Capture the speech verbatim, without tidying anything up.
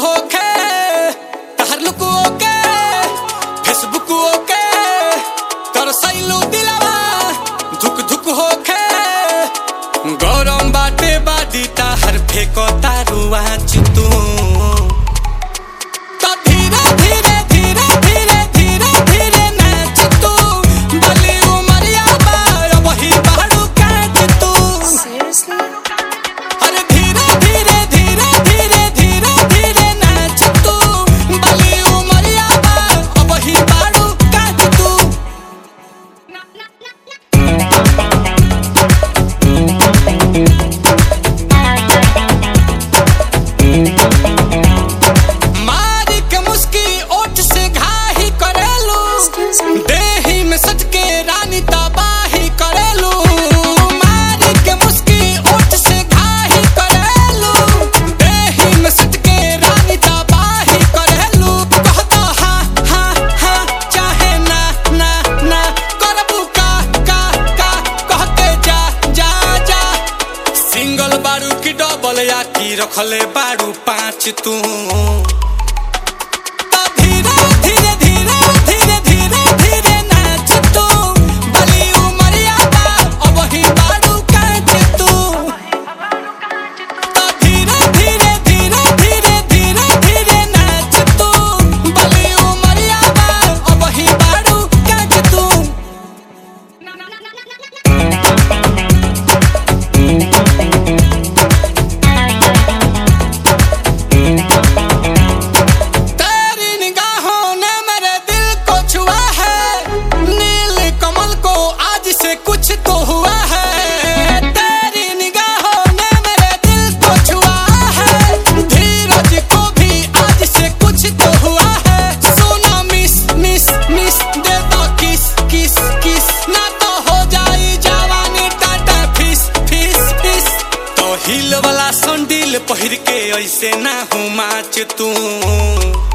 होके तहर लुक ओके फेसबुक ओके तर सैलू दिलवा धुक धुक होके गरम बाटे बादी ताहर फेको तारू आँच तू देही में सच के रानी तबाही करेलू मारी के मुस्की ओठ से घाही करेलू देही में सच के रानी तबाही करेलू कहता हाँ हाँ हाँ चाहे ना ना ना करबू का का का कहते जा जा जा सिंगल बारू की डबल या की रखले बारू पाँच तू कुछ तो हुआ है तेरी निगाहों ने मेरे दिल को छुआ है धीरज को भी आज से कुछ तो हुआ है सोना मिस मिस मिस दे दो किस किस किस ना तो हो जाई जवानी टाटा फिस फिस फिस तो हिल वाला संडील पहिर के ऐसे ना हो माच तू।